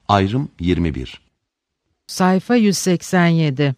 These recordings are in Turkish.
Ayrım 21. Sayfa 187.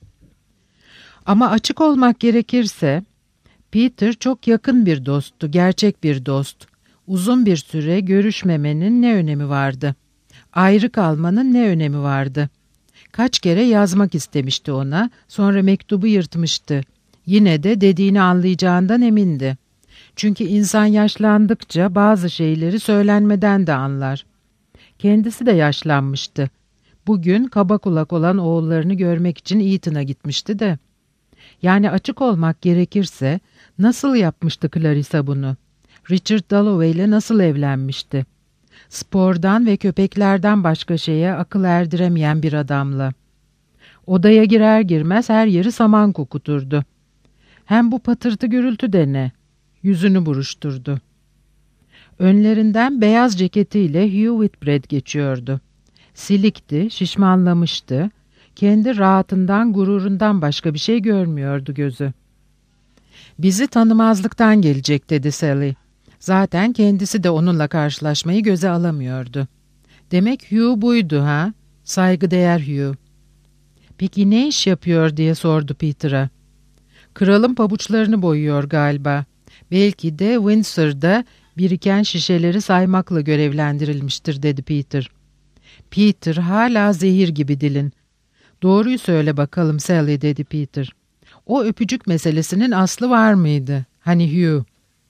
Ama açık olmak gerekirse, Peter çok yakın bir dosttu, gerçek bir dost. Uzun bir süre görüşmemenin ne önemi vardı? Ayrı kalmanın ne önemi vardı? Kaç kere yazmak istemişti ona, sonra mektubu yırtmıştı. Yine de dediğini anlayacağından emindi. Çünkü insan yaşlandıkça bazı şeyleri söylenmeden de anlar. Kendisi de yaşlanmıştı. Bugün kaba kulak olan oğullarını görmek için Eton'a gitmişti de. Yani açık olmak gerekirse nasıl yapmıştı Clarissa bunu? Richard Dalloway ile nasıl evlenmişti? Spordan ve köpeklerden başka şeye akıl erdiremeyen bir adamla. Odaya girer girmez her yeri saman kokuturdu. Hem bu patırtı gürültü de ne? Yüzünü buruşturdu. Önlerinden beyaz ceketiyle Hugh Whitbread geçiyordu. Silikti, şişmanlamıştı. Kendi rahatından, gururundan başka bir şey görmüyordu gözü. "Bizi tanımazlıktan gelecek," dedi Sally. Zaten kendisi de onunla karşılaşmayı göze alamıyordu. "Demek Hugh buydu ha? Saygıdeğer Hugh." "Peki ne iş yapıyor?" diye sordu Peter'a. "Kralın pabuçlarını boyuyor galiba. Belki de Windsor'da biriken şişeleri saymakla görevlendirilmiştir," dedi Peter. Peter hala zehir gibi dilin. "Doğruyu söyle bakalım Sally," dedi Peter. "O öpücük meselesinin aslı var mıydı? Hani Hugh?"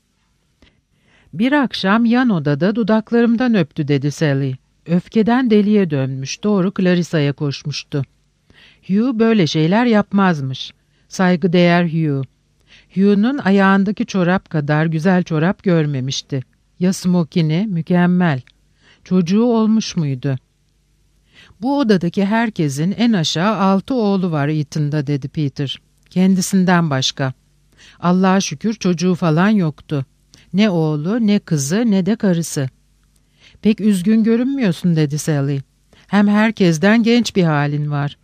"Bir akşam yan odada dudaklarımdan öptü," dedi Sally. Öfkeden deliye dönmüş, doğru Clarissa'ya koşmuştu. Hugh böyle şeyler yapmazmış. Saygıdeğer Hugh. Hugh'un ayağındaki çorap kadar güzel çorap görmemişti. Ya smokini, mükemmel. Çocuğu olmuş muydu? "Bu odadaki herkesin en aşağı 6 oğlu var Eton'da," dedi Peter. "Kendisinden başka. Allah'a şükür çocuğu falan yoktu. Ne oğlu, ne kızı, ne de karısı." "Pek üzgün görünmüyorsun," dedi Sally. "Hem herkesten genç bir halin var."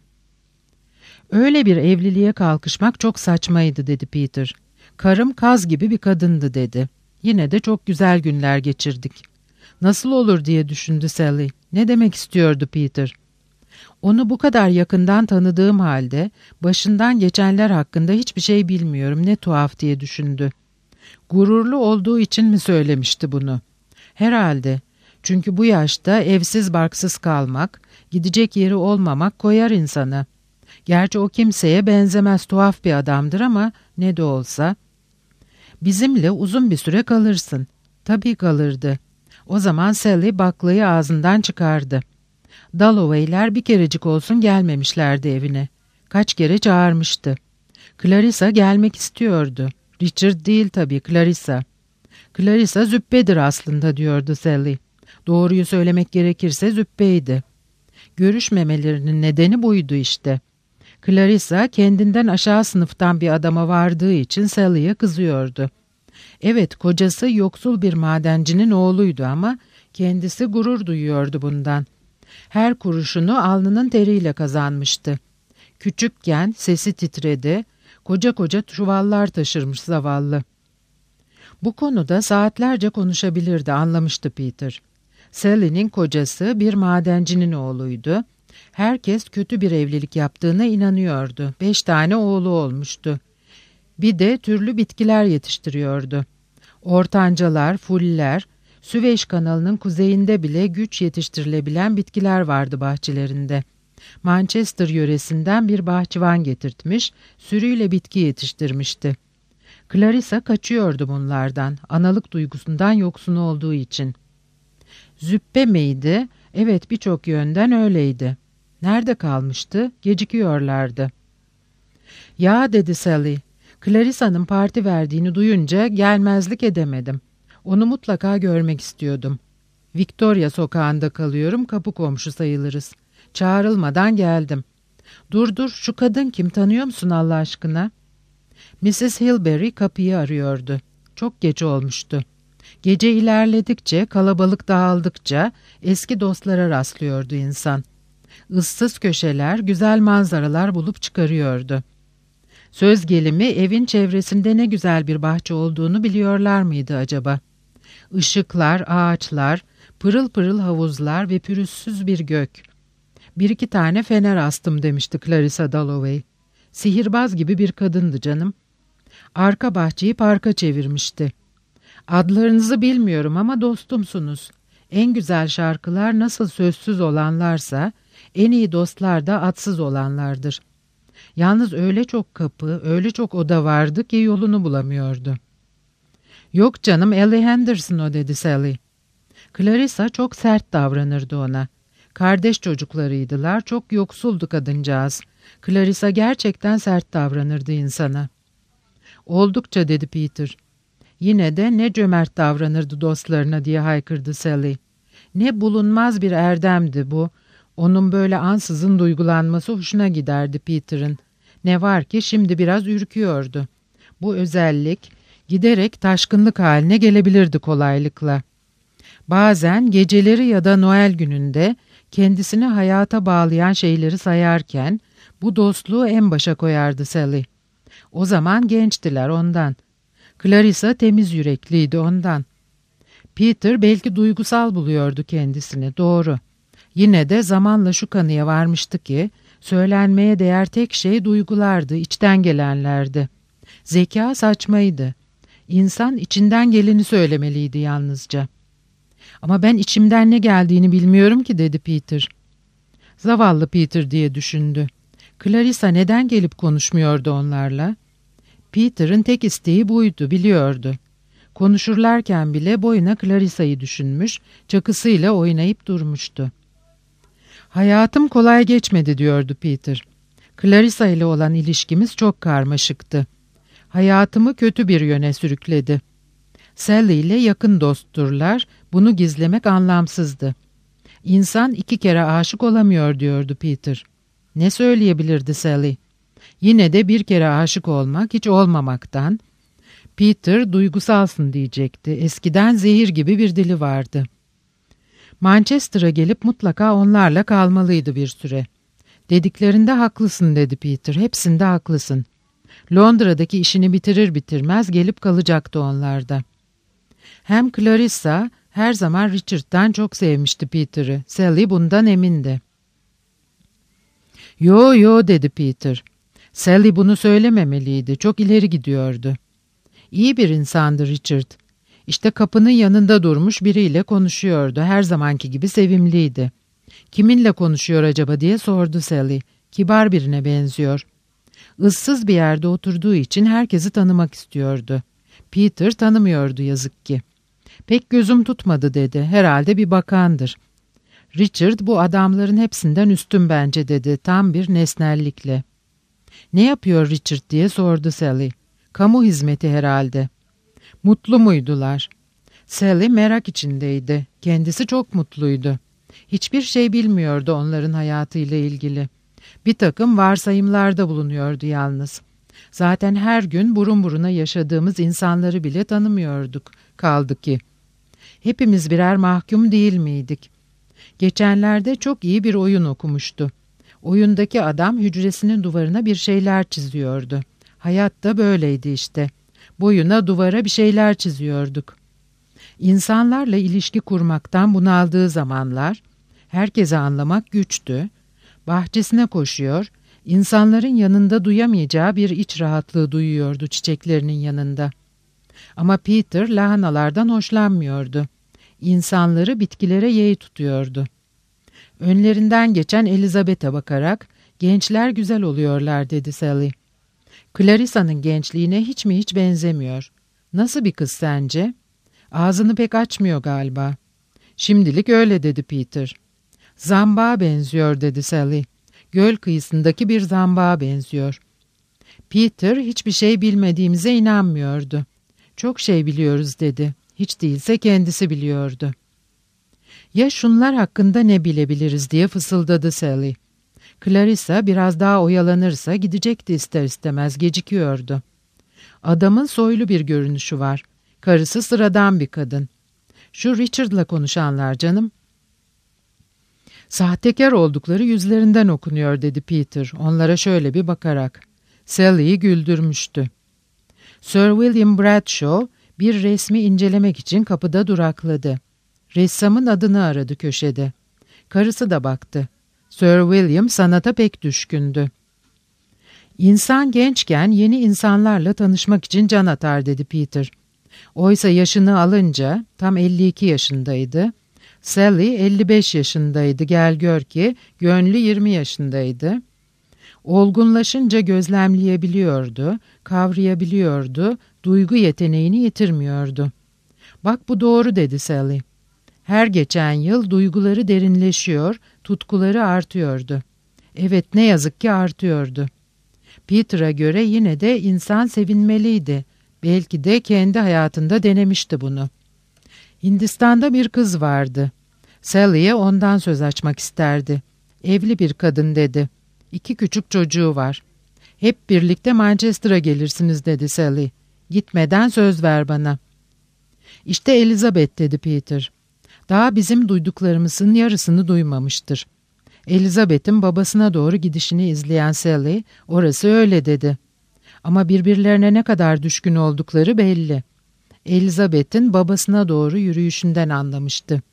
"Öyle bir evliliğe kalkışmak çok saçmaydı," dedi Peter. "Karım kaz gibi bir kadındı," dedi. "Yine de çok güzel günler geçirdik." "Nasıl olur?" diye düşündü Sally. Ne demek istiyordu Peter? "Onu bu kadar yakından tanıdığım halde başından geçenler hakkında hiçbir şey bilmiyorum, ne tuhaf," diye düşündü. Gururlu olduğu için mi söylemişti bunu? Herhalde. Çünkü bu yaşta evsiz barksız kalmak, gidecek yeri olmamak koyar insana. Gerçi o kimseye benzemez, tuhaf bir adamdır ama ne de olsa. "Bizimle uzun bir süre kalırsın." Tabii kalırdı. O zaman Sally baklayı ağzından çıkardı. Dalloway'ler bir kerecik olsun gelmemişlerdi evine. Kaç kere çağırmıştı. Clarissa gelmek istiyordu. Richard değil tabii, Clarissa. "Clarissa züppedir aslında," diyordu Sally. Doğruyu söylemek gerekirse züppeydi. Görüşmemelerinin nedeni buydu işte. Clarissa kendinden aşağı sınıftan bir adama vardığı için Sally'ye kızıyordu. Evet, kocası yoksul bir madencinin oğluydu ama kendisi gurur duyuyordu bundan. Her kuruşunu alnının teriyle kazanmıştı. Küçükken sesi titredi, koca koca çuvallar taşırmış zavallı. Bu konuda saatlerce konuşabilirdi, anlamıştı Peter. Sally'nin kocası bir madencinin oğluydu. Herkes kötü bir evlilik yaptığına inanıyordu. 5 tane oğlu olmuştu. Bir de türlü bitkiler yetiştiriyordu. Ortancalar, fuller, Süveyş kanalının kuzeyinde bile güç yetiştirilebilen bitkiler vardı bahçelerinde. Manchester yöresinden bir bahçıvan getirtmiş, sürüyle bitki yetiştirmişti. Clarissa kaçıyordu bunlardan, analık duygusundan yoksun olduğu için. Züppe miydi? Evet, birçok yönden öyleydi. Nerede kalmıştı? Gecikiyorlardı. "Ya," dedi Sally, "Clarissa'nın parti verdiğini duyunca gelmezlik edemedim. Onu mutlaka görmek istiyordum. Victoria sokağında kalıyorum, kapı komşu sayılırız. Çağrılmadan geldim." Dur, şu kadın kim, tanıyor musun Allah aşkına?" Mrs. Hilbery kapıyı arıyordu. Çok geç olmuştu. Gece ilerledikçe, kalabalık dağıldıkça eski dostlara rastlıyordu insan. Issız köşeler, güzel manzaralar bulup çıkarıyordu. Söz gelimi evin çevresinde ne güzel bir bahçe olduğunu biliyorlar mıydı acaba? Işıklar, ağaçlar, Pırıl pırıl havuzlar ve pürüzsüz bir gök. Bir iki tane fener astım demişti Clarissa Dalloway. Sihirbaz gibi bir kadındı canım. Arka bahçeyi parka çevirmişti. Adlarınızı bilmiyorum ama dostumsunuz. En güzel şarkılar nasıl sözsüz olanlarsa, en iyi dostlar da adsız olanlardır. Yalnız öyle çok kapı, öyle çok oda vardı ki yolunu bulamıyordu. Yok canım, Ellie Henderson o, dedi Sally. Clarissa çok sert davranırdı ona. Kardeş çocuklarıydılar, çok yoksuldu kadıncağız. Clarissa gerçekten sert davranırdı insana. Oldukça, dedi Peter. Yine de ne cömert davranırdı dostlarına, diye haykırdı Sally. Ne bulunmaz bir erdemdi bu. Onun böyle ansızın duygulanması hoşuna giderdi Peter'ın. Ne var ki şimdi biraz ürküyordu. Bu özellik giderek taşkınlık haline gelebilirdi kolaylıkla. Bazen geceleri ya da Noel gününde kendisini hayata bağlayan şeyleri sayarken bu dostluğu en başa koyardı Sally. O zaman gençtiler ondan. Clarissa temiz yürekliydi ondan. Peter belki duygusal buluyordu kendisini, doğru. Yine de zamanla şu kanıya varmıştı ki söylenmeye değer tek şey duygulardı, içten gelenlerdi. Zeka saçmaydı. İnsan içinden geleni söylemeliydi yalnızca. Ama ben içimden ne geldiğini bilmiyorum ki, dedi Peter. Zavallı Peter, diye düşündü. Clarissa neden gelip konuşmuyordu onlarla? Peter'ın tek isteği buydu, biliyordu. Konuşurlarken bile boyuna Clarissa'yı düşünmüş, çakısıyla oynayıp durmuştu. Hayatım kolay geçmedi, diyordu Peter. Clarissa ile olan ilişkimiz çok karmaşıktı. Hayatımı kötü bir yöne sürükledi. Sally ile yakın dostturlar, bunu gizlemek anlamsızdı. İnsan 2 kere aşık olamıyor, diyordu Peter. Ne söyleyebilirdi Sally? Yine de 1 kere aşık olmak hiç olmamaktan. Peter duygusalsın diyecekti. Eskiden zehir gibi bir dili vardı. Manchester'a gelip mutlaka onlarla kalmalıydı bir süre. Dediklerinde haklısın, dedi Peter. Hepsinde haklısın. Londra'daki işini bitirir bitirmez gelip kalacaktı onlarda. Hem Clarissa her zaman Richard'dan çok sevmişti Peter'ı. Sally bundan emindi. Yo, dedi Peter. Sally bunu söylememeliydi. Çok ileri gidiyordu. İyi bir insandı Richard. İşte kapının yanında durmuş biriyle konuşuyordu. Her zamanki gibi sevimliydi. Kiminle konuşuyor acaba, diye sordu Sally. Kibar birine benziyor. Issız bir yerde oturduğu için herkesi tanımak istiyordu. Peter tanımıyordu yazık ki. Pek gözüm tutmadı, dedi. Herhalde bir bakandır. Richard bu adamların hepsinden üstün bence, dedi. Tam bir nesnellikle. Ne yapıyor Richard, diye sordu Sally. Kamu hizmeti herhalde. Mutlu muydular? Sally merak içindeydi. Kendisi çok mutluydu. Hiçbir şey bilmiyordu onların hayatıyla ilgili. Bir takım varsayımlarda bulunuyordu yalnız. Zaten her gün burun buruna yaşadığımız insanları bile tanımıyorduk. Kaldı ki. Hepimiz birer mahkum değil miydik? Geçenlerde çok iyi bir oyun okumuştu. Oyundaki adam hücresinin duvarına bir şeyler çiziyordu. Hayat da böyleydi işte. Boyuna duvara bir şeyler çiziyorduk. İnsanlarla ilişki kurmaktan bunaldığı zamanlar, herkese anlamak güçtü. Bahçesine koşuyor, insanların yanında duyamayacağı bir iç rahatlığı duyuyordu çiçeklerinin yanında. Ama Peter lahanalardan hoşlanmıyordu. İnsanları bitkilere yeğ tutuyordu. Önlerinden geçen Elizabeth'e bakarak, gençler güzel oluyorlar, dedi Sally. Clarissa'nın gençliğine hiç mi hiç benzemiyor. Nasıl bir kız sence? Ağzını pek açmıyor galiba. Şimdilik öyle, dedi Peter. Zambağa benziyor, dedi Sally. Göl kıyısındaki bir zambağa benziyor. Peter hiçbir şey bilmediğimize inanmıyordu. Çok şey biliyoruz, dedi. Hiç değilse kendisi biliyordu. Ya şunlar hakkında ne bilebiliriz, diye fısıldadı Sally. Clarissa biraz daha oyalanırsa gidecekti ister istemez, gecikiyordu. Adamın soylu bir görünüşü var. Karısı sıradan bir kadın. Şu Richard'la konuşanlar canım. Sahtekar oldukları yüzlerinden okunuyor, dedi Peter onlara şöyle bir bakarak. Sally'yi güldürmüştü. Sir William Bradshaw bir resmi incelemek için kapıda durakladı. Ressamın adını aradı köşede. Karısı da baktı. Sir William sanata pek düşkündü. İnsan gençken yeni insanlarla tanışmak için can atar dedi Peter. Oysa yaşını alınca tam 52 yaşındaydı. Sally 55 yaşındaydı, gel gör ki gönlü 20 yaşındaydı. Olgunlaşınca gözlemleyebiliyordu, kavrayabiliyordu, duygu yeteneğini yitirmiyordu. Bak bu doğru dedi Sally. Her geçen yıl duyguları derinleşiyor, tutkuları artıyordu. Evet, ne yazık ki artıyordu. Peter'a göre yine de insan sevinmeliydi. Belki de kendi hayatında denemişti bunu. Hindistan'da bir kız vardı. Sally'e ondan söz açmak isterdi. Evli bir kadın dedi. 2 küçük çocuğu var. Hep birlikte Manchester'a gelirsiniz dedi Sally. Gitmeden söz ver bana. İşte Elizabeth dedi Peter. Daha bizim duyduklarımızın yarısını duymamıştır. Elizabeth'in babasına doğru gidişini izleyen Sally, orası öyle dedi. Ama birbirlerine ne kadar düşkün oldukları belli. Elizabeth'in babasına doğru yürüyüşünden anlamıştı.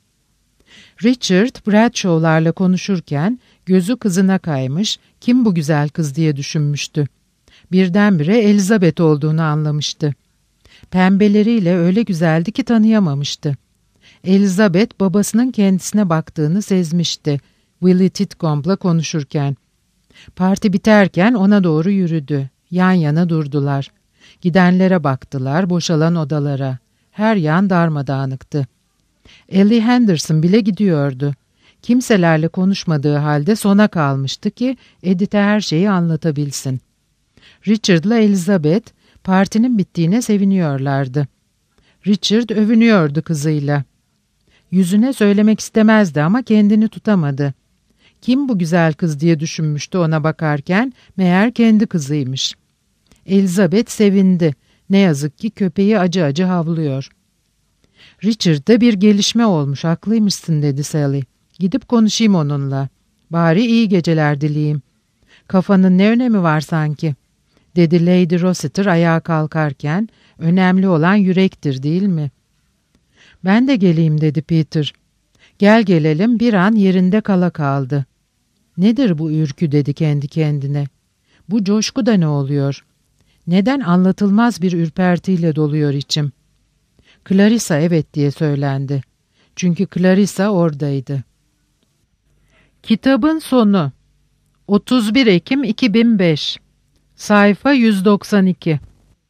Richard, Bradshaw'larla konuşurken gözü kızına kaymış, kim bu güzel kız diye düşünmüştü. Birdenbire Elizabeth olduğunu anlamıştı. Pembeleriyle öyle güzeldi ki tanıyamamıştı. Elizabeth babasının kendisine baktığını sezmişti. Willie Titcomb'la konuşurken. Parti biterken ona doğru yürüdü. Yan yana durdular. Gidenlere baktılar, boşalan odalara. Her yan darmadağınıktı. Ellie Henderson bile gidiyordu. Kimselerle konuşmadığı halde sona kalmıştı ki Edith'e her şeyi anlatabilsin. Richard'la Elizabeth partinin bittiğine seviniyorlardı. Richard övünüyordu kızıyla. Yüzüne söylemek istemezdi ama kendini tutamadı. Kim bu güzel kız diye düşünmüştü ona bakarken, meğer kendi kızıymış. Elizabeth sevindi. Ne yazık ki köpeği acı acı havlıyor. Richard'da bir gelişme olmuş, haklıymışsın dedi Sally. Gidip konuşayım onunla. Bari iyi geceler dileyim. Kafanın ne önemi var sanki? Dedi Lady Rossiter ayağa kalkarken, önemli olan yürektir değil mi? Ben de geleyim dedi Peter. Gel gelelim bir an yerinde kala kaldı. Nedir bu ürkü dedi kendi kendine. Bu coşku da ne oluyor? Neden anlatılmaz bir ürpertiyle doluyor içim? Clarissa evet diye söylendi. Çünkü Clarissa oradaydı. Kitabın sonu 31 Ekim 2005 Sayfa 192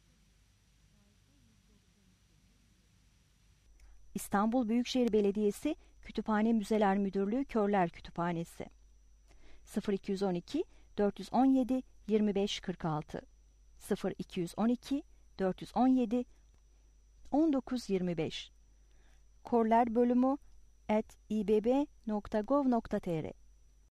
İstanbul Büyükşehir Belediyesi Kütüphane Müzeler Müdürlüğü Körler Kütüphanesi 0212 417 2546 0212 417 1925 Korler bölümü @ibb.gov.tr